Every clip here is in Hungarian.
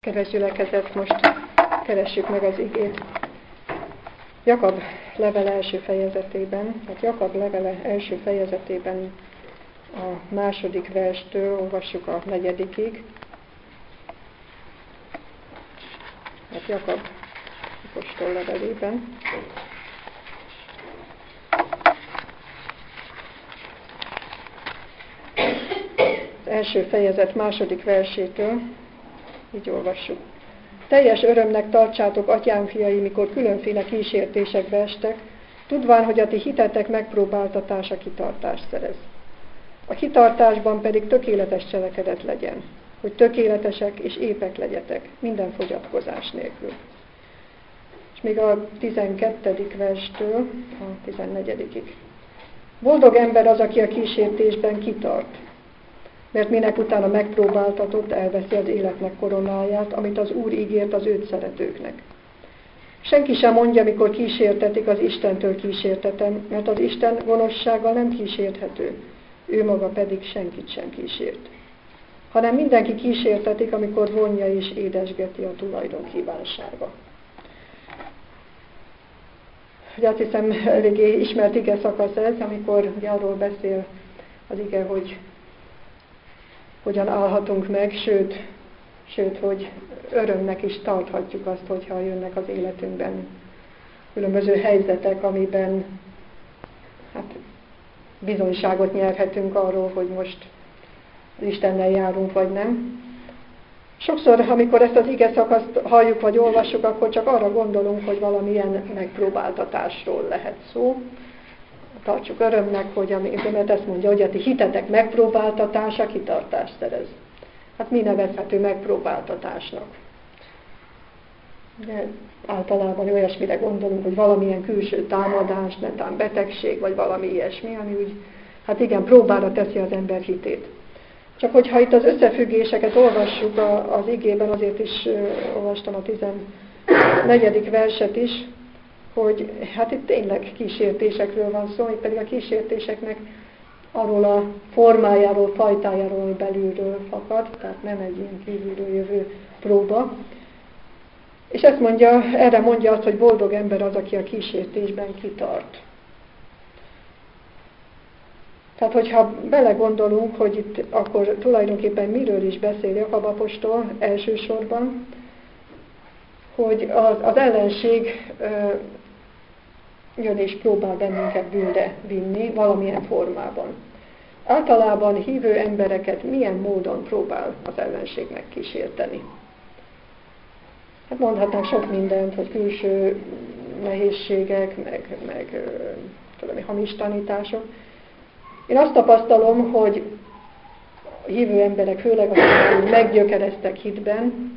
Kedves gyülekezet, most keressük meg az igét. Jakab levele első fejezetében, tehát Jakab levele első fejezetében a második verstől olvassuk a negyedikig. Tehát Jakab apostol levelében. Az első fejezet második versétől így olvassuk. Teljes örömnek tartsátok, atyám fiai, mikor különféle kísértésekbe estek, tudván, hogy a ti hitetek megpróbáltatása kitartást szerez. A kitartásban pedig tökéletes cselekedet legyen, hogy tökéletesek és épek legyetek, minden fogyatkozás nélkül. És még a 12. verstől a 14-ig. Boldog ember az, aki a kísértésben kitart, mert minek utána megpróbáltatott, elveszi az életnek koronáját, amit az Úr ígért az őt szeretőknek. Senki sem mondja, mikor kísértetik, az Istentől kísértetem, mert az Isten gonoszsággal nem kísérthető, ő maga pedig senkit sem kísért. Hanem mindenki kísértetik, amikor vonja és édesgeti a tulajdon kívánsága. Ugye azt hiszem, eléggé ismert ige szakasz ez, amikor arról beszél az ige, hogy hogyan állhatunk meg, sőt, hogy örömnek is tarthatjuk azt, hogyha jönnek az életünkben különböző helyzetek, amiben bizonyságot nyerhetünk arról, hogy most az Istennel járunk, vagy nem. Sokszor, amikor ezt az ige szakaszt halljuk, vagy olvassuk, akkor csak arra gondolunk, hogy valamilyen megpróbáltatásról lehet szó. Tartsuk örömnek, mert ezt mondja, hogy a ti hitetek megpróbáltatása kitartást szerez. Hát mi nevezhető megpróbáltatásnak? De általában olyasmire gondolunk, hogy valamilyen külső támadás, netán betegség, vagy valami ilyesmi, ami úgy, hát igen, próbára teszi az ember hitét. Csak hogyha itt az összefüggéseket olvassuk az igében, azért is olvastam a 14. verset is, hogy hát itt tényleg kísértésekről van szó, itt pedig a kísértéseknek arról a formájáról, fajtájáról, ami belülről fakad, tehát nem egy ilyen kívülről jövő próba. És ezt mondja, erre mondja azt, hogy boldog ember az, aki a kísértésben kitart. Tehát, hogyha belegondolunk, hogy itt akkor tulajdonképpen miről is beszél Jakab apostol elsősorban, hogy az ellenség jön és próbál bennünket bűnre vinni valamilyen formában. Általában hívő embereket milyen módon próbál az ellenségnek kísérteni? Hát mondhatnánk sok mindent, hogy külső nehézségek, meg hamis tanítások. Én azt tapasztalom, hogy a hívő emberek, főleg akik meggyökereztek hitben,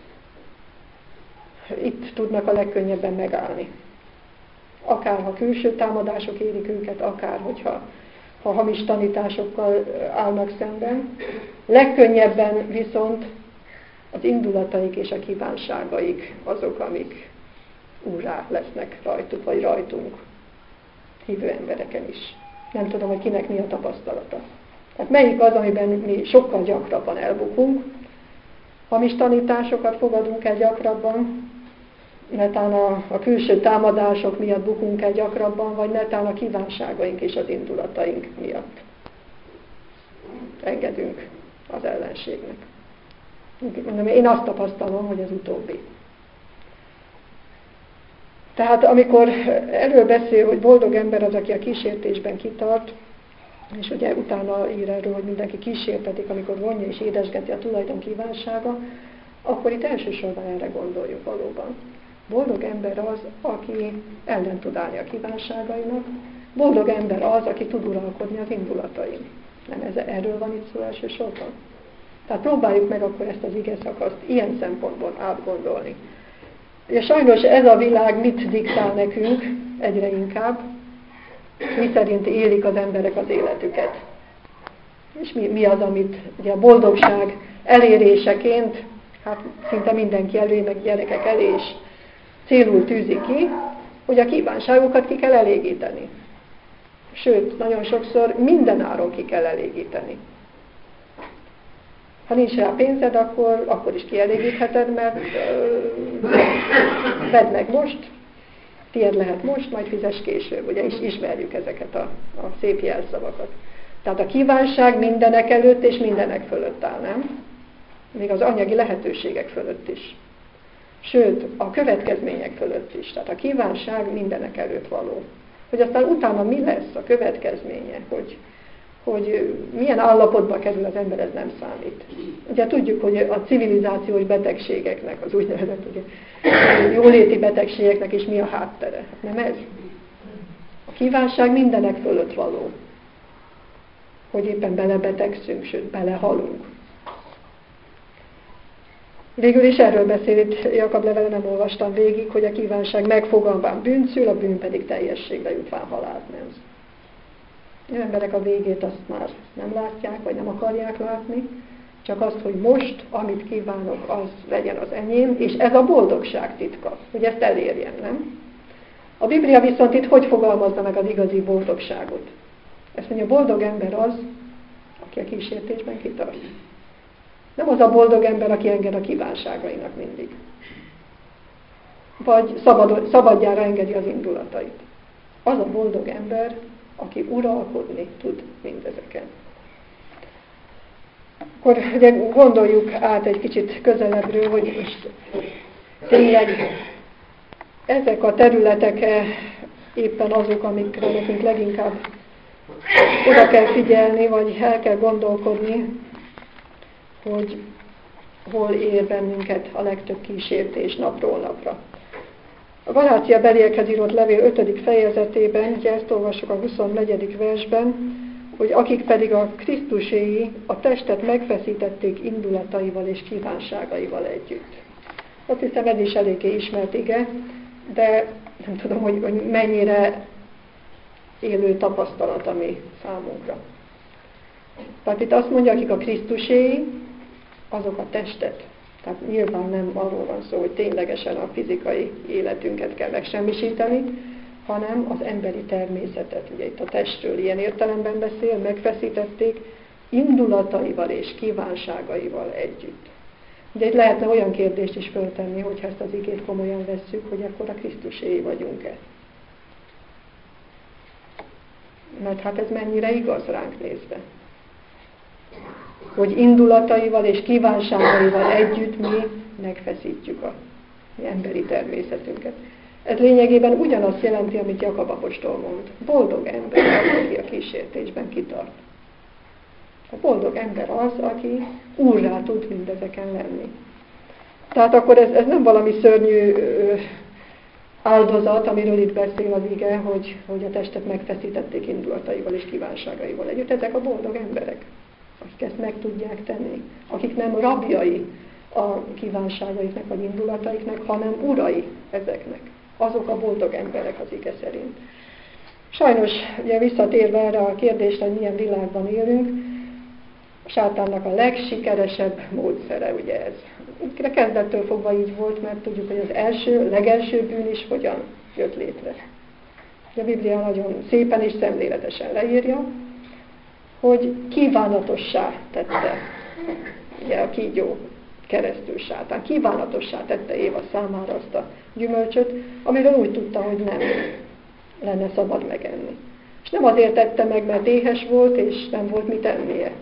itt tudnak a legkönnyebben megállni. Akár ha külső támadások érik őket, akár hogyha hamis tanításokkal állnak szemben. Legkönnyebben viszont az indulataik és a kívánságaik azok, amik úrrá lesznek rajtuk, vagy rajtunk, hívő embereken is. Nem tudom, hogy kinek mi a tapasztalata. Tehát melyik az, amiben mi sokkal gyakrabban elbukunk, hamis tanításokat fogadunk el gyakrabban, netán a külső támadások miatt bukunk el gyakrabban, vagy netán a kívánságaink és az indulataink miatt engedünk az ellenségnek. Én azt tapasztalom, hogy ez utóbbi. Tehát amikor erről beszél, hogy boldog ember az, aki a kísértésben kitart, és ugye utána ír erről, hogy mindenki kísértetik, amikor vonja és édesgeti a tulajdon kívánsága, akkor itt elsősorban erre gondoljuk valóban. Boldog ember az, aki ellen tud állni a kívánságainak. Boldog ember az, aki tud uralkodni az indulatain. Nem erről van itt szó elsősorban? Tehát próbáljuk meg akkor ezt az ige szakaszt ilyen szempontból átgondolni. És sajnos ez a világ mit diktál nekünk egyre inkább? Mi szerint élik az emberek az életüket? És mi az, amit ugye a boldogság eléréseként, hát szinte mindenki elé, meg gyerekek elé is célul tűzi ki, hogy a kívánságokat ki kell elégíteni. Sőt, nagyon sokszor minden áron ki kell elégíteni. Ha nincs rá pénzed, akkor is kielégítheted, mert vedd meg most, tiéd lehet most, majd fizes később. Ugye is ismerjük ezeket a szép jelszavakat. Tehát a kívánság mindenek előtt és mindenek fölött áll, nem? Még az anyagi lehetőségek fölött is. Sőt, a következmények fölött is. Tehát a kívánság mindenek előtt való. Hogy aztán utána mi lesz a következménye, hogy milyen állapotba kerül az ember, ez nem számít. Ugye tudjuk, hogy a civilizációs betegségeknek, az úgynevezett jóléti betegségeknek is mi a háttere. Nem ez? A kívánság mindenek fölött való. Hogy éppen belebetegszünk, sőt, belehalunk. Végül is erről beszél itt Jakab levele, nem olvastam végig, hogy a kívánság megfogalmán bűnt szül, a bűn pedig teljességre jutván halált nemz. Az emberek a végét azt már nem látják, vagy nem akarják látni, csak azt, hogy most, amit kívánok, az legyen az enyém, és ez a boldogság titka, hogy ezt elérjen, nem? A Biblia viszont itt hogy fogalmazza meg az igazi boldogságot? Ezt mondja, a boldog ember az, aki a kísértésben kitart. Nem az a boldog ember, aki enged a kívánságainak mindig. Vagy szabadjára engedi az indulatait. Az a boldog ember, aki uralkodni tud mindezeken. Akkor ugye gondoljuk át egy kicsit közelebbről, hogy most tényleg ezek a területek éppen azok, amikre nekünk leginkább oda kell figyelni, vagy el kell gondolkodni, hogy hol ér bennünket a legtöbb kísértés napról napra. A Galácia beliekhez írott levél 5. fejezetében, ugye ezt olvassuk a 24. versben, hogy akik pedig a Krisztuséi a testet megfeszítették indulataival és kívánságaival együtt. Azt hiszem, ez is eléggé ismert ige, de nem tudom, hogy mennyire élő tapasztalat a mi számunkra. Tehát itt azt mondja, akik a Krisztuséi, azok a testet. Tehát nyilván nem arról van szó, hogy ténylegesen a fizikai életünket kell megsemmisíteni, hanem az emberi természetet. Ugye itt a testről ilyen értelemben beszél, megfeszítették indulataival és kívánságaival együtt. Ugye itt lehetne olyan kérdést is föltenni, hogyha ezt az igét komolyan vesszük, hogy akkor a Krisztuséi vagyunk-e. Mert hát ez mennyire igaz ránk nézve. Hogy indulataival és kívánságaival együtt mi megfeszítjük a mi emberi természetünket. Ez lényegében ugyanazt jelenti, amit Jakab apostol mond. Boldog ember az, aki a kísértésben kitart. A boldog ember az, aki úrrá tud mindezeken lenni. Tehát akkor ez nem valami szörnyű áldozat, amiről itt beszél az ige, hogy a testet megfeszítették indulataival és kívánságaival együtt. Ezek a boldog emberek, akik ezt meg tudják tenni, akik nem rabjai a kívánságaiknak vagy indulataiknak, hanem urai ezeknek. Azok a boldog emberek az ige szerint. Sajnos, ugye visszatérve erre a kérdésre, hogy milyen világban élünk, a sátánnak a legsikeresebb módszere ugye ez. De kezdettől fogva így volt, mert tudjuk, hogy az legelső bűn is hogyan jött létre. A Biblia nagyon szépen és szemléletesen leírja, hogy kívánatossá tette, ugye a kígyó keresztül sátán, kívánatossá tette Éva számára azt a gyümölcsöt, amiről úgy tudta, hogy nem lenne szabad megenni. És nem azért tette meg, mert éhes volt, és nem volt mit ennie.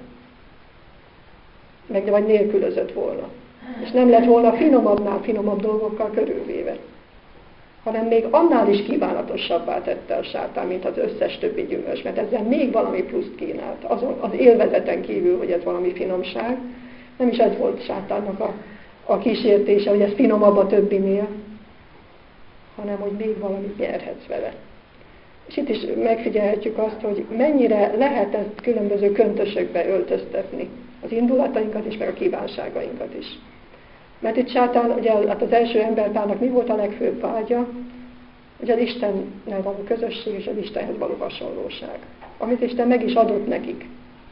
Vagy nélkülözött volna. És nem lett volna finomabbnál finomabb dolgokkal körülvéve. Hanem még annál is kívánatosabbá tette a sátán, mint az összes többi gyümölcs, mert ezzel még valami pluszt kínált. Az élvezeten kívül, hogy ez valami finomság, nem is ez volt sátánnak a kísértése, hogy ez finomabb a többinél, hanem hogy még valamit nyerhetsz vele. És itt is megfigyelhetjük azt, hogy mennyire lehet ezt különböző köntösökbe öltöztetni. Az indulatainkat is, meg a kívánságainkat is. Mert itt sátán, ugye hát az első emberpárnak mi volt a legfőbb vágya? Ugye az Istennel való közösség és az Istenhez való hasonlóság. Amit Isten meg is adott nekik.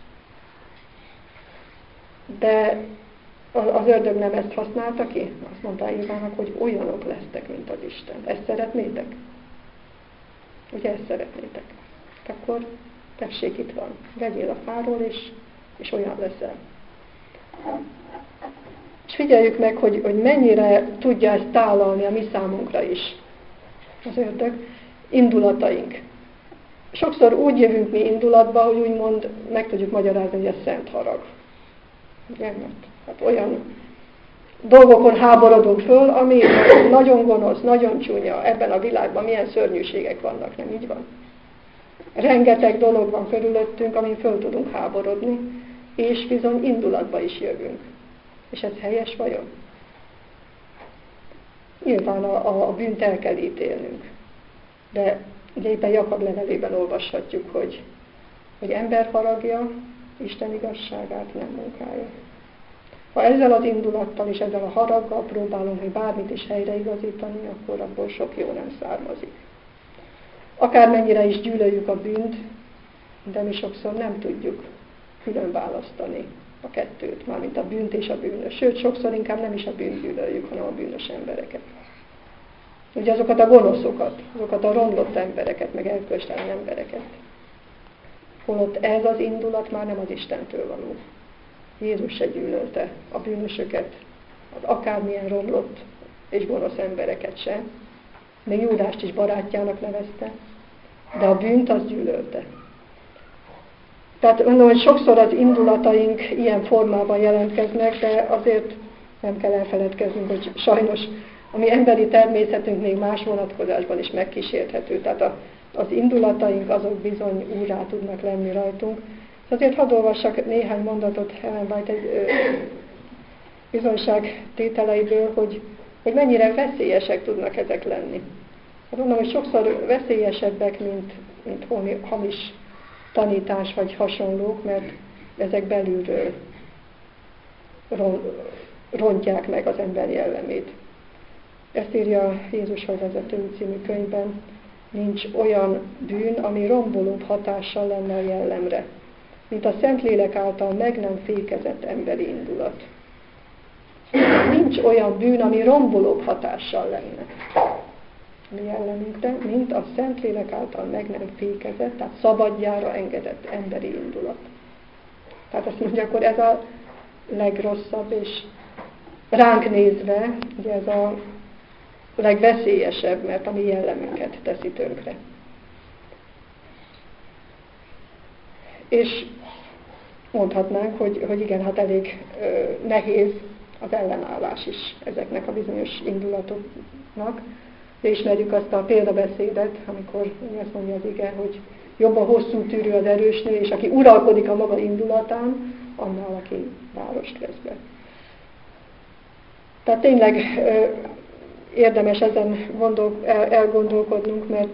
De az ördög nem ezt használta ki? Azt mondta Évának, hogy olyanok lesztek, mint az Isten. Ezt szeretnétek? Ugye ezt szeretnétek? Akkor tessék, itt van. Vegyél a fáról, és olyan leszel. És figyeljük meg, hogy mennyire tudja ezt tálalni a mi számunkra is. Az ördög, indulataink. Sokszor úgy jövünk mi indulatba, hogy úgymond meg tudjuk magyarázni, hogy ez szent harag. Igen, hát olyan dolgokon háborodunk föl, ami nagyon gonosz, nagyon csúnya, ebben a világban milyen szörnyűségek vannak, nem így van? Rengeteg dolog van körülöttünk, amin föl tudunk háborodni, és bizony indulatba is jövünk. És ez helyes vajon? Nyilván a bűnt el kell ítélnünk. De ugye éppen Jakab levelében olvashatjuk, hogy ember haragja Isten igazságát nem munkája. Ha ezzel az indulattal és ezzel a haraggal próbálunk még bármit is helyreigazítani, akkor abból sok jó nem származik. Akármennyire is gyűlöljük a bűnt, de mi sokszor nem tudjuk külön választani a kettőt, mármint a bűnt és a bűnös. Sőt, sokszor inkább nem is a bűnt gyűlöljük, hanem a bűnös embereket. Ugye azokat a gonoszokat, azokat a romlott embereket, meg erkölcstelen embereket. Holott ez az indulat már nem az Istentől való. Jézus se gyűlölte a bűnösöket, az akármilyen romlott és gonosz embereket se. Még Júdást is barátjának nevezte, de a bűnt az gyűlölte. Tehát mondom, hogy sokszor az indulataink ilyen formában jelentkeznek, de azért nem kell elfeledkeznünk, hogy sajnos a mi emberi természetünk még más vonatkozásban is megkísérthető. Tehát az indulataink azok bizony úrrá tudnak lenni rajtunk. Azért hadd olvassak néhány mondatot Ellen White egy bizonyság tételeiből, hogy mennyire veszélyesek tudnak ezek lenni. Hát mondom, hogy sokszor veszélyesebbek, mint hamis tanítás vagy hasonlók, mert ezek belülről rontják meg az ember jellemét. Ezt írja Jézushoz vezető című könyvben, nincs olyan bűn, ami rombolóbb hatással lenne a jellemre, mint a Szentlélek által meg nem fékezett emberi indulat. Nincs olyan bűn, ami rombolóbb hatással lenne mi jellemünkre, mint a Szentlélek által meg nem fékezett, tehát szabadjára engedett emberi indulat. Tehát azt mondja, akkor ez a legrosszabb, és ránk nézve, ugye ez a legveszélyesebb, mert a mi jellemünket teszi tönkre. És mondhatnánk, hogy igen, hát elég nehéz az ellenállás is ezeknek a bizonyos indulatoknak. De ismerjük azt a példabeszédet, amikor azt mondja az ige, hogy jobb a hosszú tűrő az erősnél, és aki uralkodik a maga indulatán, annál, aki várost vesz be. Tehát tényleg érdemes ezen elgondolkodnunk, mert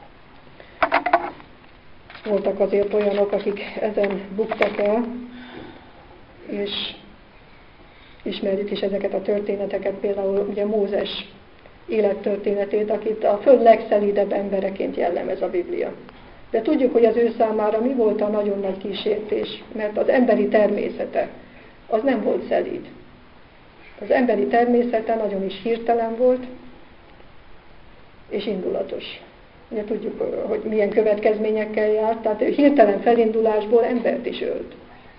voltak azért olyanok, akik ezen buktak el, és ismerjük is ezeket a történeteket, például ugye Mózes élettörténetét, akit a föld legszelídebb embereként jellemez a Biblia. De tudjuk, hogy az ő számára mi volt a nagyon nagy kísértés, mert az emberi természete az nem volt szelíd. Az emberi természete nagyon is hirtelen volt, és indulatos. Ugye tudjuk, hogy milyen következményekkel járt, tehát ő hirtelen felindulásból embert is ölt.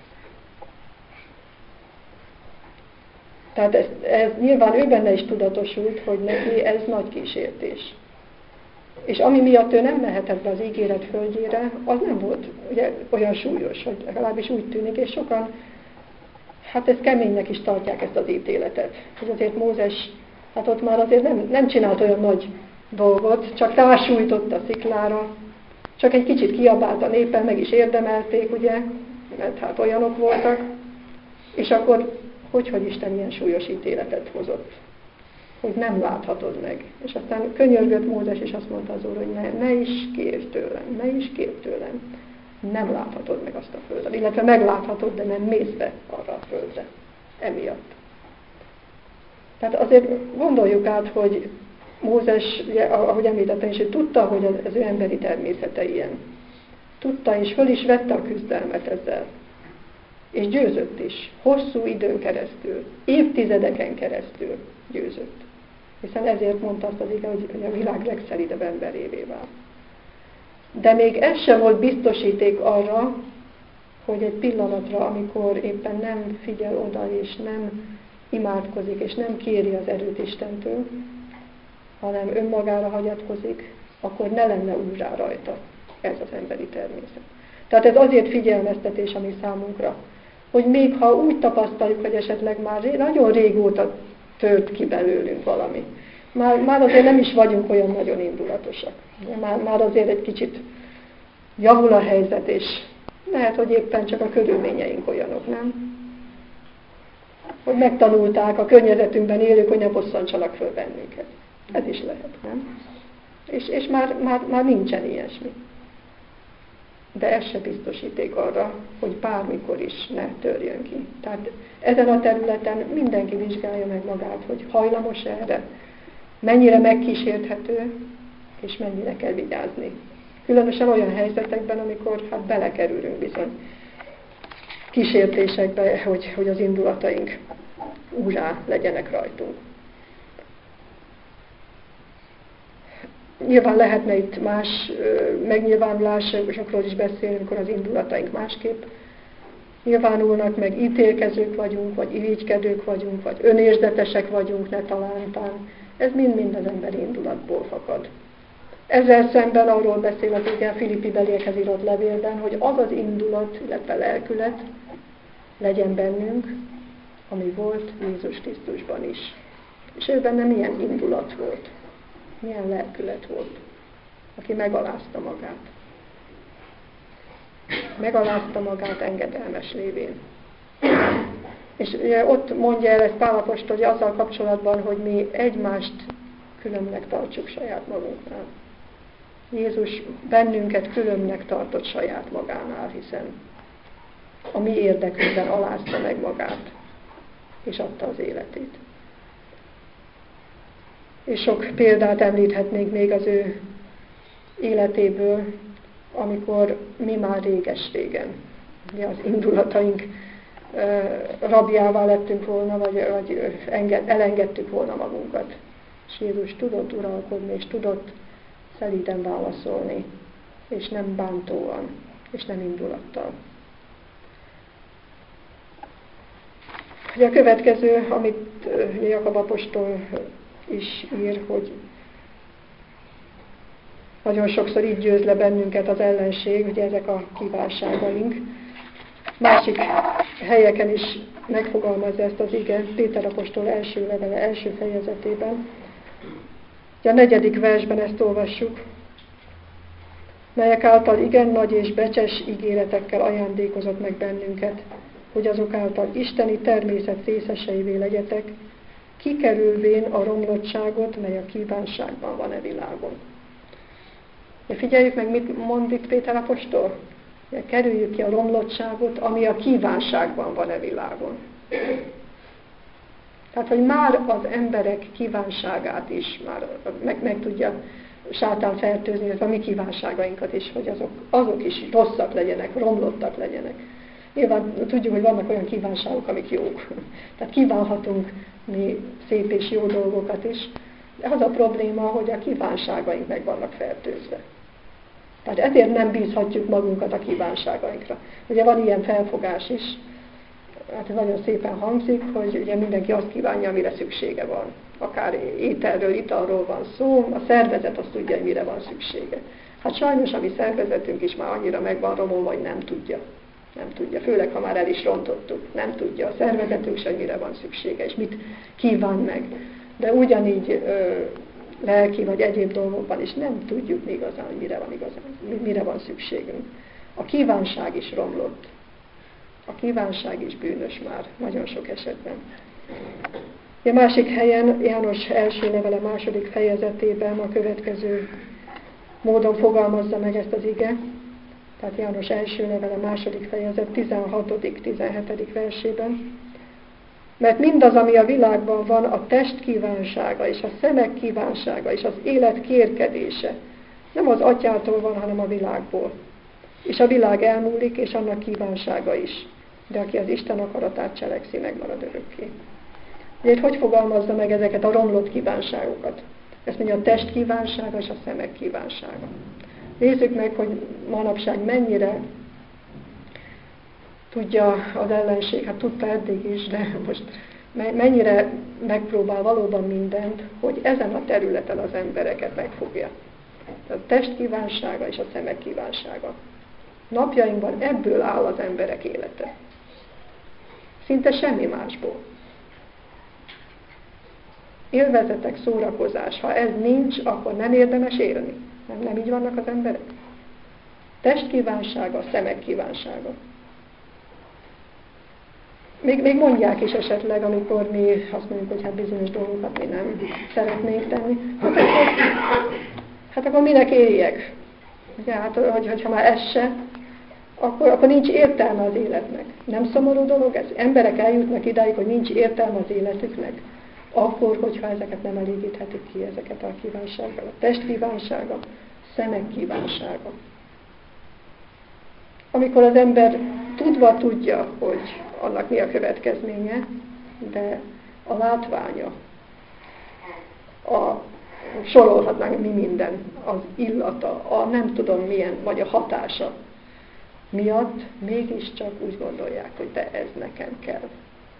Tehát ez nyilván ő benne is tudatosult, hogy neki ez nagy kísértés. És ami miatt ő nem mehetett be az ígéret földjére, az nem volt ugye, olyan súlyos, hogy legalábbis úgy tűnik, és sokan, hát ezt keménynek is tartják ezt az ítéletet. Hogy azért Mózes, hát ott már azért nem csinált olyan nagy dolgot, csak társújtott a sziklára, csak egy kicsit kiabált a népen, meg is érdemelték, ugye, mert hát olyanok voltak, és akkor hogy Isten ilyen súlyos ítéletet hozott, hogy nem láthatod meg. És aztán könyörgött Mózes, és azt mondta az Úr, hogy ne is kérj tőlem, nem láthatod meg azt a földet. Illetve megláthatod, de nem mész be arra a földre. Emiatt. Tehát azért gondoljuk át, hogy Mózes, ugye, ahogy említettem is, hogy tudta, hogy az ő emberi természete ilyen. Tudta, és föl is vette a küzdelmet ezzel. És győzött is. Hosszú időn keresztül, évtizedeken keresztül győzött. Hiszen ezért mondta azt az ige, hogy a világ legszelídebb emberévé vált. De még ez sem volt biztosíték arra, hogy egy pillanatra, amikor éppen nem figyel oda, és nem imádkozik, és nem kéri az erőt Istentől, hanem önmagára hagyatkozik, akkor ne lenne úrrá rajta ez az emberi természet. Tehát ez azért figyelmeztetés a mi számunkra, hogy még ha úgy tapasztaljuk, hogy esetleg már nagyon régóta tört ki belőlünk valami, már azért nem is vagyunk olyan nagyon indulatosak. Már azért egy kicsit javul a helyzet, és lehet, hogy éppen csak a körülményeink olyanok, nem? Hogy megtanulták a környezetünkben élők, hogy ne bosszantsanak föl bennünket. Ez is lehet, nem? És már nincsen ilyesmi. De ez se biztosíték arra, hogy bármikor is ne törjön ki. Tehát ezen a területen mindenki vizsgálja meg magát, hogy hajlamos erre, mennyire megkísérthető, és mennyire kell vigyázni. Különösen olyan helyzetekben, amikor belekerülünk bizony kísértésekbe, hogy az indulataink úrrá legyenek rajtunk. Nyilván lehetne itt más megnyilvánulásokról is beszélni, amikor az indulataink másképp nyilvánulnak, meg ítélkezők vagyunk, vagy irigykedők vagyunk, vagy önérzetesek vagyunk, ne talántán. Ez mind-mind az emberi indulatból fakad. Ezzel szemben arról beszél az ige a Filippi beliekhez írott levélben, hogy az az indulat, illetve lelkület legyen bennünk, ami volt Jézus Krisztusban is. És ő benne milyen indulat volt, milyen lelkület volt, aki megalázta magát. Megalázta magát engedelmes lévén. És ugye ott mondja el ezt Pál apostol, hogy azzal kapcsolatban, hogy mi egymást különnek tartsuk saját magunknál. Jézus bennünket különnek tartott saját magánál, hiszen a mi érdekünkben alázta meg magát, és adta az életét. És sok példát említhetnék még az ő életéből, amikor mi már réges-régen, mi az indulataink rabjává lettünk volna, vagy elengedtük volna magunkat. És Jézus tudott uralkodni, és tudott szelíden válaszolni, és nem bántóan, és nem indulattal. Ugye a következő, amit Jakab apostol is ír, hogy nagyon sokszor így győz le bennünket az ellenség, ugye ezek a kívánságaink. Másik helyeken is megfogalmazza ezt az ige, Péter apostol első levele első fejezetében. A 4. versben ezt olvassuk, melyek által igen nagy és becses ígéretekkel ajándékozott meg bennünket, hogy azok által isteni természet részeseivé legyetek, kikerülvén a romlottságot, mely a kívánságban van e világon. De figyeljük meg, mit mond itt Péter apostol? Kerüljük ki a romlottságot, ami a kívánságban van e világon. Tehát, hogy már az emberek kívánságát is már meg tudja sátán fertőzni, a mi kívánságainkat is, hogy azok is rosszak legyenek, romlottak legyenek. Nyilván tudjuk, hogy vannak olyan kívánságok, amik jók. Tehát kívánhatunk mi szép és jó dolgokat is, de az a probléma, hogy a kívánságaink meg vannak fertőzve. Tehát ezért nem bízhatjuk magunkat a kívánságainkra. Ugye van ilyen felfogás is, hát ez nagyon szépen hangzik, hogy ugye mindenki azt kívánja, amire szüksége van. Akár ételről, italról van szó, a szervezet azt tudja, hogy mire van szüksége. Hát sajnos a mi szervezetünk is már annyira meg van romolva, hogy nem tudja. Nem tudja, főleg ha már el is rontottuk. Nem tudja a szervezetünk sem, mire van szüksége, és mit kíván meg. De ugyanígy lelki vagy egyéb dolgokban is nem tudjuk mi igazán, hogy mire van szükségünk. A kívánság is romlott. A kívánság is bűnös már nagyon sok esetben. A másik helyen, János első levele második fejezetében a következő módon fogalmazza meg ezt az ige. Tehát János első levele második fejezet 16.-17. versében. Mert mindaz, ami a világban van, a test kívánsága, és a szemek kívánsága, és az élet kérkedése, nem az atyától van, hanem a világból. És a világ elmúlik, és annak kívánsága is. De aki az Isten akaratát cselekszi, megmarad örökké. Ugye itt hogy fogalmazza meg ezeket a romlott kívánságokat? Ezt mondja, a test kívánsága és a szemek kívánsága. Nézzük meg, hogy manapság mennyire tudja az ellenség, hát tudta eddig is, de most mennyire megpróbál valóban mindent, hogy ezen a területen az embereket megfogja. A test kívánsága és a szemek kívánsága. Napjainkban ebből áll az emberek élete. Szinte semmi másból. Élvezetek, szórakozás. Ha ez nincs, akkor nem érdemes élni. Nem így vannak az emberek? Test kívánsága, szemek kívánsága. Még mondják is esetleg, amikor mi azt mondjuk, hogy hát bizonyos dolgokat mi nem szeretnénk tenni. Hát akkor minek éljek? Ugye, hát, hogyha már ez se, akkor nincs értelme az életnek. Nem szomorú dolog ez? Emberek eljutnak idáig, hogy nincs értelme az életüknek. Akkor, hogyha ezeket nem elégíthetik ki, ezeket a kívánságokat. A test kívánsága, szemek kívánsága. Amikor az ember tudva tudja, hogy annak mi a következménye, de a látványa, sorolhatnánk mi minden, az illata, a nem tudom milyen, vagy a hatása miatt mégiscsak úgy gondolják, hogy de ez nekem kell.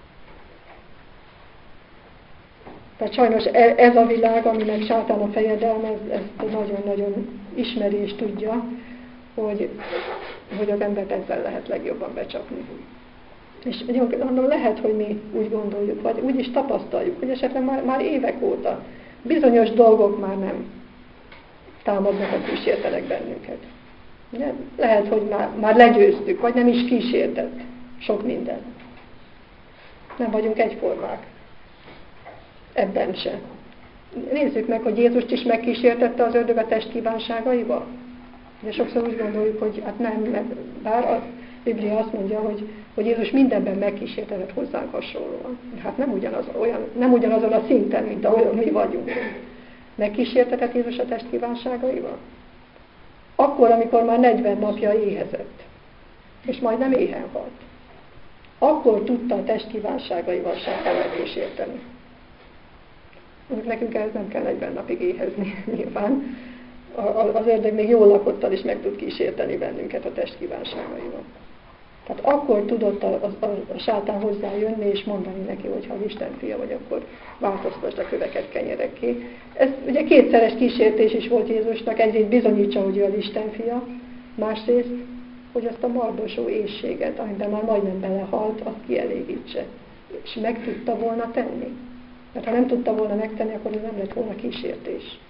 Tehát sajnos ez a világ, aminek sátán a fejedelme, ezt nagyon-nagyon ismeri és tudja, hogy az embert ezzel lehet legjobban becsapni. És mondom, lehet, hogy mi úgy gondoljuk, vagy úgy is tapasztaljuk, hogy esetleg már évek óta bizonyos dolgok már nem támadnak a kísértenek bennünket. Ugye? Lehet, hogy már legyőztük, vagy nem is kísértett sok minden. Nem vagyunk egyformák. Ebben se. Nézzük meg, hogy Jézust is megkísértette az ördög a test kívánságaival. De sokszor úgy gondoljuk, hogy hát nem, bár a Biblia azt mondja, hogy Jézus mindenben megkísértetett hozzánk hasonlóan. Hát nem ugyanazon a szinten, mint ahol mi vagyunk. Megkísértetett Jézus a test kívánságaival? Akkor, amikor már 40 napja éhezett, és majdnem éhen halt. Akkor tudta a test kívánságaival sátán megkísérteni. Nekünk ehhez nem kell 40 napig éhezni, nyilván. Az ördög még jól lakottan is meg tud kísérteni bennünket a test kívánságaival. Tehát akkor tudott a sátán hozzájönni és mondani neki, hogy ha Isten fia vagy, akkor változtasd a köveket kenyerekké. Ez ugye kétszeres kísértés is volt Jézusnak, egyrészt bizonyítsa, hogy ő az Isten fia, másrészt, hogy azt a mardosó éhséget, amiben már majdnem belehalt, azt kielégítse. És meg tudta volna tenni. Mert ha nem tudta volna megtenni, akkor ez nem lett volna kísértés.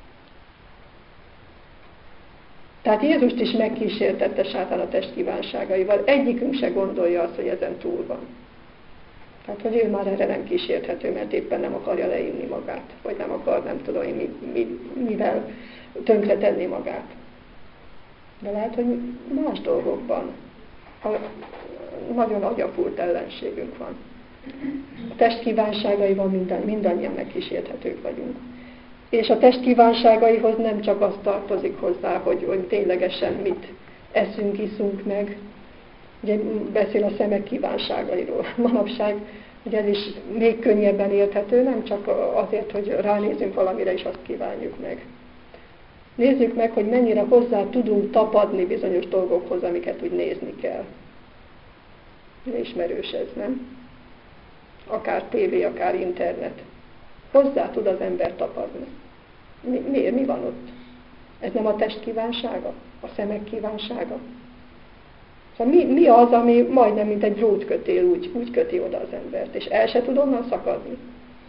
Tehát Jézust is megkísértette sátán a test kívánságaival. Egyikünk se gondolja azt, hogy ezen túl van. Tehát, hogy ő már erre nem kísérthető, mert éppen nem akarja leírni magát, vagy nem akar, nem tudom én, mivel tönkretenni magát. De lehet, hogy más dolgokban nagyon agyafúrt ellenségünk van. A test kívánságaival mindannyian megkísérthetők vagyunk. És a test kívánságaihoz nem csak az tartozik hozzá, hogy ténylegesen mit eszünk, iszunk meg. Ugye beszél a szemek kívánságairól. Manapság ugye ez is még könnyebben érthető, nem csak azért, hogy ránézünk valamire és azt kívánjuk meg. Nézzük meg, hogy mennyire hozzá tudunk tapadni bizonyos dolgokhoz, amiket úgy nézni kell. Ismerős ez, nem? Akár tévé, akár internet. Hozzá tud az ember tapadni. Miért? Mi van ott? Ez nem a test kívánsága? A szemek kívánsága? Szóval mi az, ami majdnem, mint egy drótkötél úgy köti oda az embert, és el se tud onnan szakadni?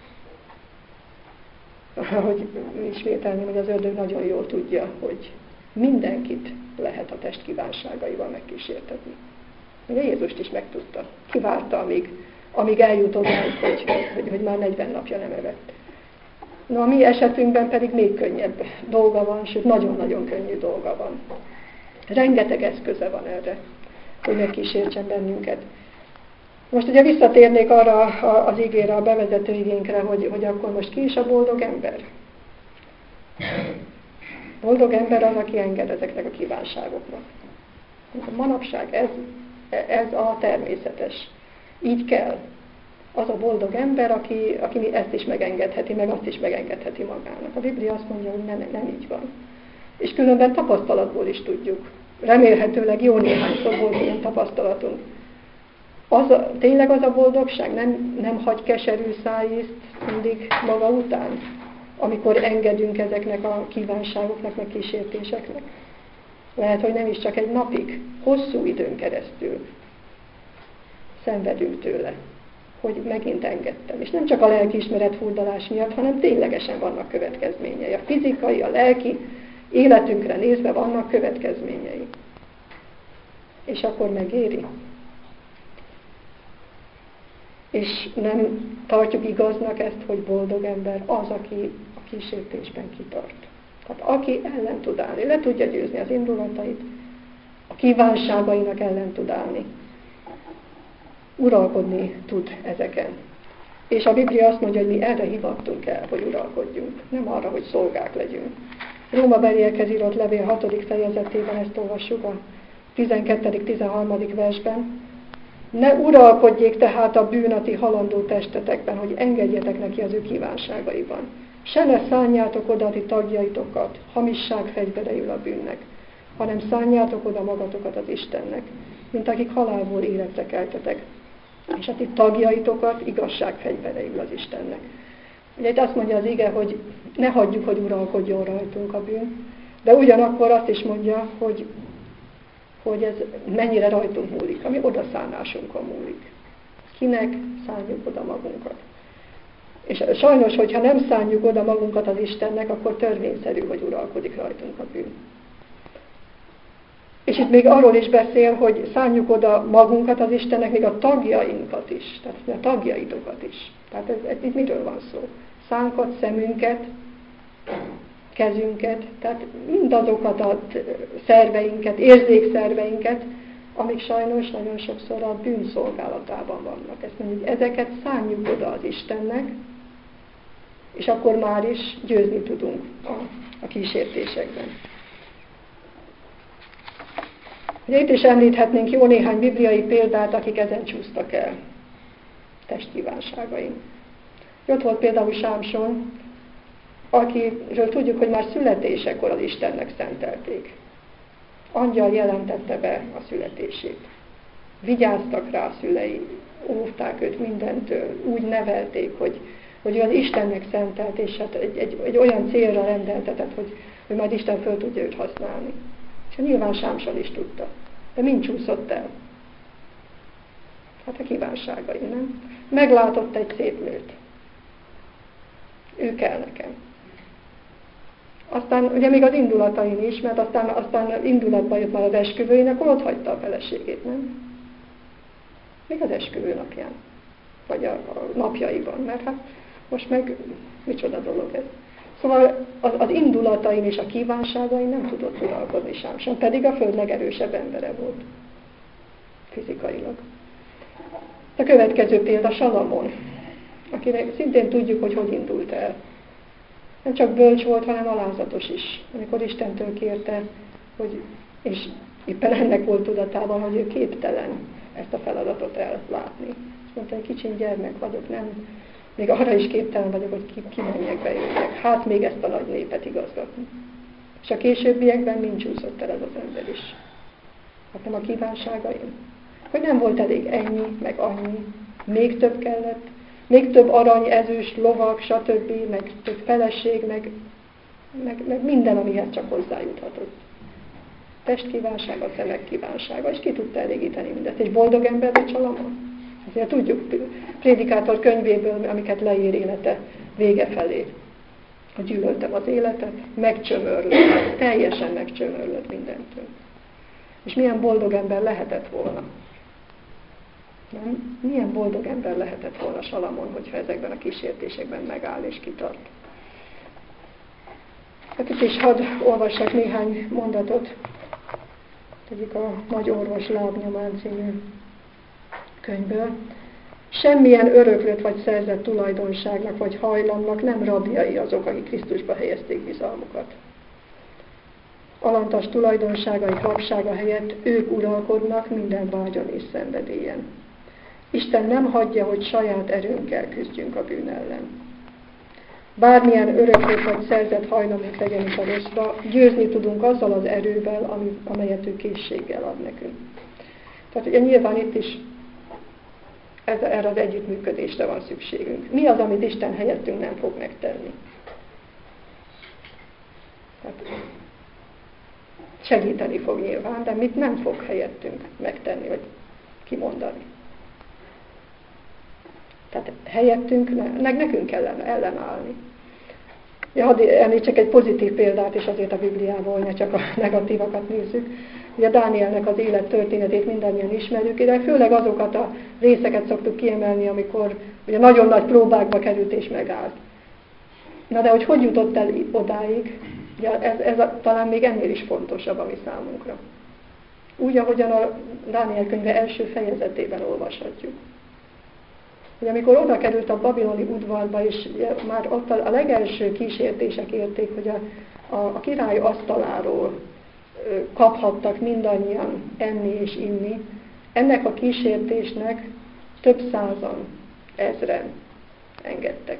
Ahogy ismételném, hogy az ördög nagyon jól tudja, hogy mindenkit lehet a test kívánságaival megkísértetni. Ugye Jézust is megtudta. Kivárta, amíg eljut oda, hogy már 40 napja nem evett. No, a mi esetünkben pedig még könnyebb dolga van, sőt nagyon-nagyon könnyű dolga van. Rengeteg eszköze van erre, hogy megkísértsen bennünket. Most ugye visszatérnék arra az igére, a bevezető igénkre, hogy akkor most ki is a boldog ember? Boldog ember az, aki enged ezeknek a kívánságoknak. Manapság ez a természetes. Így kell. Az a boldog ember, aki ezt is megengedheti, meg azt is megengedheti magának. A Biblia azt mondja, hogy nem így van. És különben tapasztalatból is tudjuk. Remélhetőleg jó néhányszor volt ilyen tapasztalatunk, Tényleg az a boldogság? Nem hagy keserű szájízt mindig maga után, amikor engedünk ezeknek a kívánságoknak, meg kísértéseknek. Lehet, hogy nem is csak egy napig, hosszú időn keresztül szenvedünk tőle, hogy megint engedtem. És nem csak a lelkiismeret furdalás miatt, hanem ténylegesen vannak következményei. A fizikai, a lelki életünkre nézve vannak következményei. És akkor megéri. És nem tartjuk igaznak ezt, hogy boldog ember az, aki a kísértésben kitart. Tehát aki ellen tud állni, le tudja győzni az indulatait, a kívánságainak ellen tud állni. Uralkodni tud ezeken. És a Biblia azt mondja, hogy mi erre hivattunk el, hogy uralkodjunk, nem arra, hogy szolgák legyünk. Rómabeliekhez írott levél 6. fejezetében ezt olvassuk a 12.-13. versben. Ne uralkodjék tehát a bűn a ti halandó testetekben, hogy engedjetek neki az ő kívánságaiban. Se ne szánjátok oda a ti tagjaitokat, hamisság fegyvereiül a bűnnek, hanem szánjátok oda magatokat az Istennek, mint akik halálból életre keltetek, és a ti tagjaitokat igazság fegyvereiül az Istennek. Ugye itt azt mondja az ige, hogy ne hagyjuk, hogy uralkodjon rajtunk a bűn, de ugyanakkor azt is mondja, hogy ez mennyire rajtunk múlik, ami odaszánásunkon múlik. Kinek szánjuk oda magunkat. És sajnos, hogyha nem szánjuk oda magunkat az Istennek, akkor törvényszerű, hogy uralkodik rajtunk a bűn. És itt még arról is beszél, hogy szánjuk oda magunkat az Istennek, még a tagjainkat is, tehát a tagjaitokat is. Tehát itt miről van szó? Szánkat, szemünket, kezünket, tehát mindazokat a szerveinket, érzékszerveinket, amik sajnos nagyon sokszor a bűn szolgálatában vannak. Ezt mondjuk, ezeket szánjuk oda az Istennek, és akkor már is győzni tudunk a kísértésekben. Ugye itt is említhetnénk jó néhány bibliai példát, akik ezen csúsztak el testkívánságain. Ott volt például Sámson, akiről tudjuk, hogy már születésekor az Istennek szentelték. Angyal jelentette be a születését. Vigyáztak rá a szülei, óvták őt mindentől, úgy nevelték, hogy ő az Istennek szentelt, és hát egy olyan célra rendeltetett, hogy majd Isten föl tudja őt használni. És nyilván Sámson is tudta. De mind csúszott el? Hát a kívánságai, nem? Meglátott egy szép nőt. Ő kell nekem. Aztán ugye még az indulatain is, mert aztán indulatba jött már az esküvőjén, akkor ott hagyta a feleségét, nem? Még az esküvő napján. Vagy a napjaiban, mert hát most meg micsoda dolog ez. Szóval az indulatain és a kívánságain nem tudott uralkodni Sámson, pedig a föld legerősebb embere volt. Fizikailag. A következő példa Salamon, akinek szintén tudjuk, hogy indult el. Nem csak bölcs volt, hanem alázatos is. Amikor Istentől kérte, és éppen ennek volt tudatában, hogy ő képtelen ezt a feladatot ellátni. Azt mondta, hogy kicsin gyermek vagyok, nem, még arra is képtelen vagyok, hogy kimenjek bejöjjek. Hát még ezt a nagy népet igazgatni. És a későbbiekben mind csúszott el ez az ember is. Hát nem a kívánságaim. Hogy nem volt elég ennyi, meg annyi, még több kellett, még több arany, ezüst, lovak, stb., meg több feleség, meg minden, amihez csak hozzájuthatott. Testkívánsága, szemek kívánsága, és ki tudta elégíteni mindet. Egy boldog ember vagy Salamon? Azért tudjuk Prédikátor könyvéből, amiket leír élete vége felé. Hogy gyűlöltem az életet, megcsömörlött, teljesen megcsömörlött mindentől. És milyen boldog ember lehetett volna? Nem? Milyen boldog ember lehetett volna Salamon, hogyha ezekben a kísértésekben megáll és kitart. Hát itt is hadd olvassak néhány mondatot. Egyik a Nagy Orvos Lábnyomán című könyvből. Semmilyen öröklött vagy szerzett tulajdonságnak vagy hajlamnak nem rabjai azok, akik Krisztusba helyezték bizalmukat. Alantas tulajdonságai rabsága helyett ők uralkodnak minden vágyon és szenvedélyen. Isten nem hagyja, hogy saját erőnkkel küzdjünk a bűn ellen. Bármilyen öröklött vagy szerzett hajlamunk legyen is a rosszra, győzni tudunk azzal az erővel, amelyet ő készséggel ad nekünk. Tehát ugye nyilván itt is erre az együttműködésre van szükségünk. Mi az, amit Isten helyettünk nem fog megtenni? Tehát segíteni fog nyilván, de mit nem fog helyettünk megtenni, vagy kimondani. Tehát helyettünk, nekünk kellene ellenállni. Hadd említsek egy pozitív példát is azért a Bibliából, ne csak a negatívakat nézzük. Ugye Dánielnek az élet történetét mindannyian ismerjük, de főleg azokat a részeket szoktuk kiemelni, amikor ugye nagyon nagy próbákba került és megállt. Na de hogy jutott el odáig, ugye ez talán még ennél is fontosabb a mi számunkra. Úgy, ahogyan a Dániel könyve első fejezetében olvashatjuk. Hogy amikor oda került a babiloni udvarba, és már ott a legelső kísértések érték, hogy a király asztaláról kaphattak mindannyian enni és inni, ennek a kísértésnek több százan, ezren engedtek.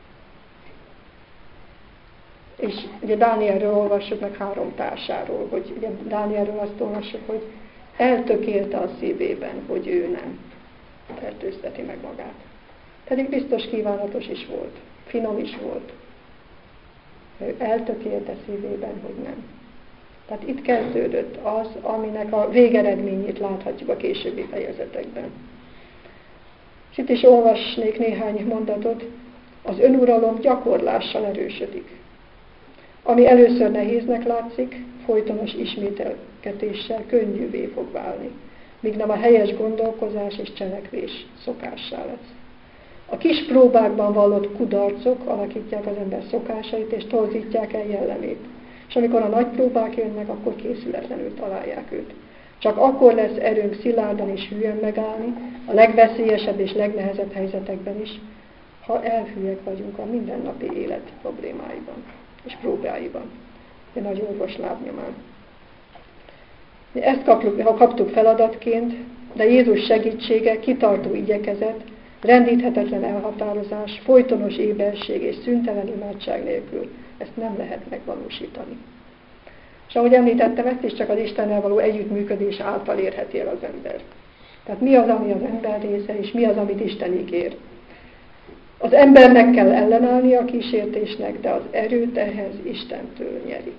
És ugye Dánielről olvassuk meg 3 társáról, hogy ugye Dánielről azt olvassuk, hogy eltökélte a szívében, hogy ő nem fertőzteti meg magát. Pedig biztos kívánatos is volt, finom is volt. Ő eltökélte szívében, hogy nem. Tehát itt kezdődött az, aminek a végeredményét láthatjuk a későbbi fejezetekben. És itt is olvasnék néhány mondatot. Az önuralom gyakorlással erősödik. Ami először nehéznek látszik, folytonos ismételgetéssel könnyűvé fog válni, míg nem a helyes gondolkozás és cselekvés szokássá lesz. A kis próbákban vallott kudarcok alakítják az ember szokásait és torzítják el jellemét. És amikor a nagy próbák jönnek, akkor készületlenül találják őt. Csak akkor lesz erőnk szilárdan és hűen megállni, a legveszélyesebb és legnehezebb helyzetekben is, ha elhűek vagyunk a mindennapi élet problémáiban és próbáiban. Egy nagy orvos lábnyomán. Ezt kaptuk feladatként, de Jézus segítsége, kitartó igyekezet, rendíthetetlen elhatározás, folytonos éberség és szüntelen imádság nélkül ezt nem lehet megvalósítani. És ahogy említettem, ezt is csak az Istennel való együttműködés által érheti el az ember. Tehát mi az, ami az ember része, és mi az, amit Isten ígér. Az embernek kell ellenállni a kísértésnek, de az erőt ehhez Istentől nyeri.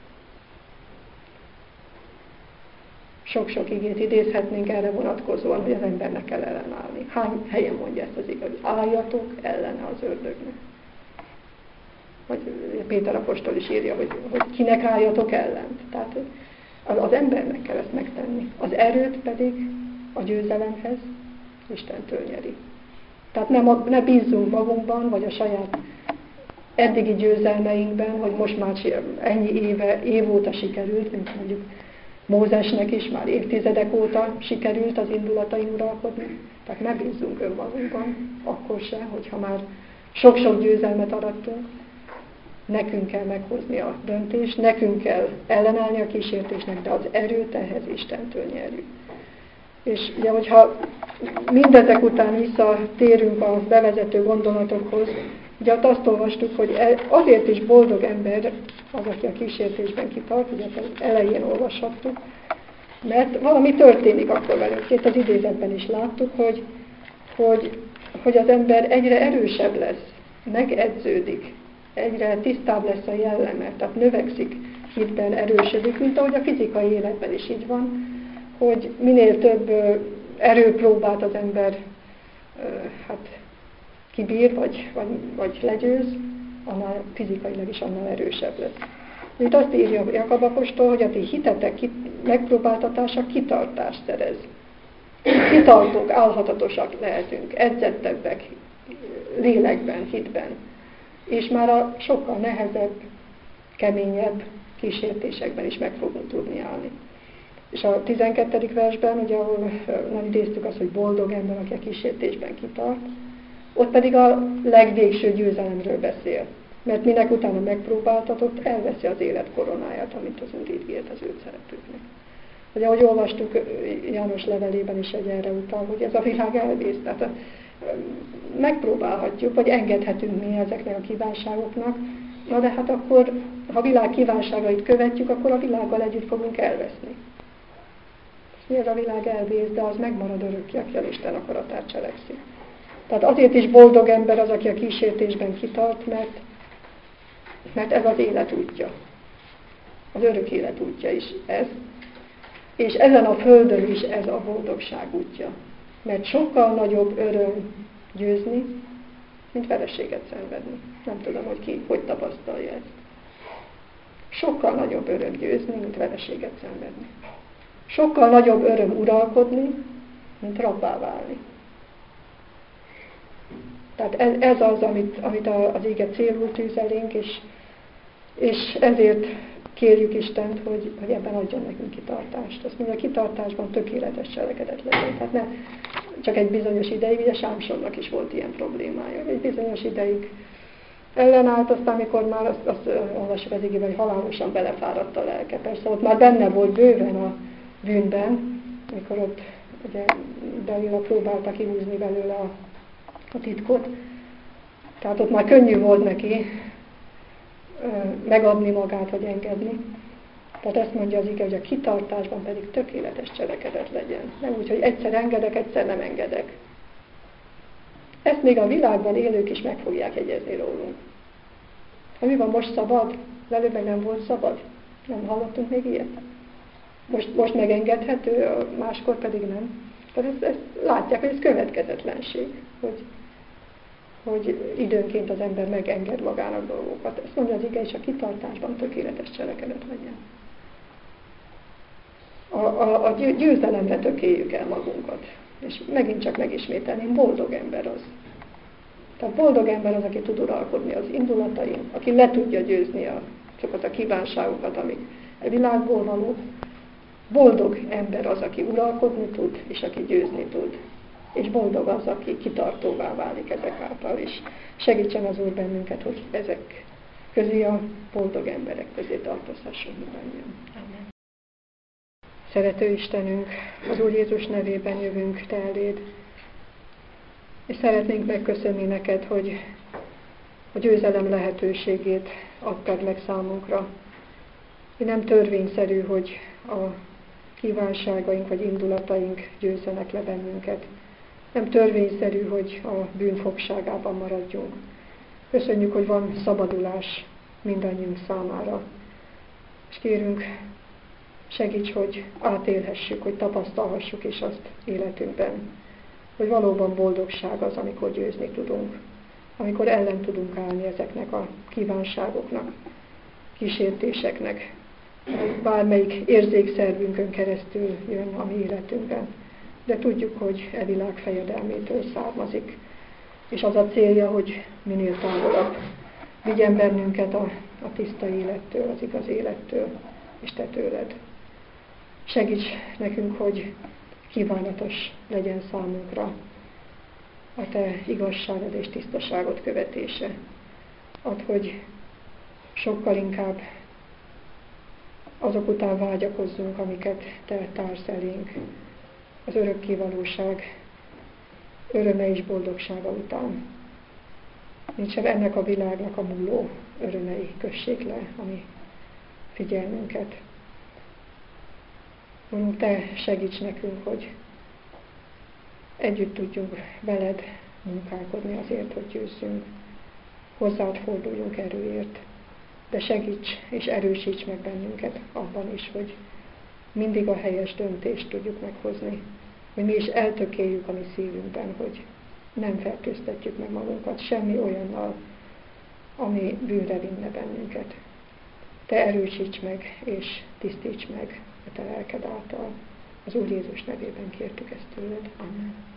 Sok-sok igét idézhetnénk erre vonatkozóan, hogy az embernek kell ellenállni. Hány helyen mondja ezt az igaz? Álljatok ellene az ördögnek. Vagy Péter apostol is írja, hogy kinek álljatok ellen. Tehát az embernek kell ezt megtenni. Az erőt pedig a győzelemhez Istentől nyeri. Tehát ne bízzunk magunkban, vagy a saját eddigi győzelmeinkben, hogy most már ennyi év óta sikerült, mint mondjuk Mózesnek is már évtizedek óta sikerült az indulatain uralkodni. Tehát ne bízzunk önmagunkban, akkor se, hogyha már sok-sok győzelmet arattunk. Nekünk kell meghozni a döntést, nekünk kell ellenállni a kísértésnek, de az erőt ehhez Istentől nyerjük. És ugye, hogyha mindezek után visszatérünk a bevezető gondolatokhoz, ugye azt olvastuk, hogy azért is boldog ember az, aki a kísértésben kitart, ugye elején olvashattuk, mert valami történik akkor velünk. Itt az idézetben is láttuk, hogy az ember egyre erősebb lesz, megedződik, egyre tisztább lesz a jelleme, tehát növekszik hitben, erősödik, mint ahogy a fizikai életben is így van, hogy minél több erőpróbát az ember kibír, vagy legyőz, annál fizikailag is annál erősebb lesz. Itt azt írja Jakab apostol, hogy a ti hitetek megpróbáltatása kitartást szerez. Kitartók, állhatatosak lehetünk, edzettebbek lélekben, hitben. És már a sokkal nehezebb, keményebb kísértésekben is meg fogunk tudni állni. És a 12. versben, ugye, ahol nem idéztük azt, hogy boldog ember, aki a kísértésben kitart, ott pedig a legvégső győzelemről beszél. Mert minek utána megpróbáltatott, elveszi az élet koronáját, amit az Úr ígért az őt szeretőknek. Ugye, ahogy olvastuk János levelében is erre utal, hogy ez a világ elvész. Tehát megpróbálhatjuk, vagy engedhetünk mi ezeknek a kívánságoknak, na de hát akkor, ha a világ kívánságait követjük, akkor a világgal együtt fogunk elveszni. Ez a világ elvész, de az megmarad örökké, aki az Isten akaratát cselekszi. Tehát azért is boldog ember az, aki a kísértésben kitart, mert ez az élet útja. Az örök élet útja is ez. És ezen a földön is ez a boldogság útja. Mert sokkal nagyobb öröm győzni, mint vereséget szenvedni. Nem tudom, hogy ki, hogy tapasztalja ezt. Sokkal nagyobb öröm győzni, mint vereséget szenvedni. Sokkal nagyobb öröm uralkodni, mint rabbá válni. Tehát ez az, amit az ége célul tűz elénk, és ezért kérjük Istent, hogy ebben adjon nekünk kitartást. Azt mondja, a kitartásban tökéletes cselekedet legyen. Tehát ne csak egy bizonyos ideig, ugye Sámsonnak is volt ilyen problémája. Egy bizonyos ideig ellenállt, aztán amikor már azt olvassuk az igében, hogy halálosan belefáradt a lelke. Persze ott már benne volt bőven a bűnben, amikor ott ugye Dalila próbálta kihúzni belőle a titkot. Tehát ott már könnyű volt neki megadni magát, vagy engedni. Tehát ezt mondja az ige, hogy a kitartásban pedig tökéletes cselekedet legyen. Nem úgy, hogy egyszer engedek, egyszer nem engedek. Ezt még a világban élők is meg fogják jegyezni rólunk. Ha mi van, most szabad? Az előbb meg nem volt szabad? Nem hallottunk még ilyet? Most megengedhető, máskor pedig nem. Tehát ezt látják, hogy ez következetlenség, hogy időnként az ember megenged magának dolgokat. Ezt mondja az ige, és a kitartásban tökéletes cselekedet legyen. A győzelemre tökéljük el magunkat. És megint csak megismételném, boldog ember az. Tehát boldog ember az, aki tud uralkodni az indulatain, aki le tudja győzni azokat a kívánságokat, amik a világból valók. Boldog ember az, aki uralkodni tud, és aki győzni tud. És boldog az, aki kitartóvá válik ezek által, és segítsen az Úr bennünket, hogy ezek közé a boldog emberek közé tartozhassunk mindannyian. Amen. Szerető Istenünk, az Úr Jézus nevében jövünk Te eléd, és szeretnénk megköszönni neked, hogy a győzelem lehetőségét adtad meg számunkra. Nem törvényszerű, hogy a kívánságaink vagy indulataink győzzenek le bennünket. Nem törvényszerű, hogy a bűn fogságában maradjunk. Köszönjük, hogy van szabadulás mindannyiunk számára. És kérünk, segíts, hogy átélhessük, hogy tapasztalhassuk is azt életünkben, hogy valóban boldogság az, amikor győzni tudunk, amikor ellen tudunk állni ezeknek a kívánságoknak, kísértéseknek, bármelyik érzékszervünkön keresztül jön a mi életünkben. De tudjuk, hogy e világ fejedelmétől származik, és az a célja, hogy minél távolabb vigyen bennünket a tiszta élettől, az igaz élettől, és Te tőled. Segíts nekünk, hogy kívánatos legyen számunkra a Te igazságod és tisztaságod követése. Add, hogy sokkal inkább azok után vágyakozzunk, amiket Te társz elénk, az örökkévalóság öröme és boldogsága után. Mint sem ennek a világnak a múló örömei kössék le a mi figyelmünket. Urunk, Te segíts nekünk, hogy együtt tudjunk veled munkálkodni azért, hogy győzzünk. Hozzád forduljunk erőért, de segíts és erősíts meg bennünket abban is, hogy mindig a helyes döntést tudjuk meghozni, hogy mi is eltökéljük a mi szívünkben, hogy nem fertőztetjük meg magunkat semmi olyannal, ami bűnre vinne bennünket. Te erősíts meg és tisztíts meg a Te lelked által. Az Úr Jézus nevében kértük ezt tőled. Amen.